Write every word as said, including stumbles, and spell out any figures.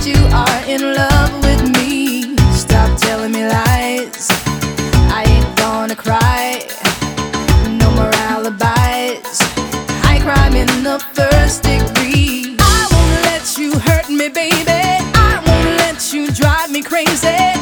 You are in love with me. Stop telling me lies. I ain't gonna cry. No more alibis. High crime in the first degree. I won't let you hurt me, baby. I won't let you drive me crazy.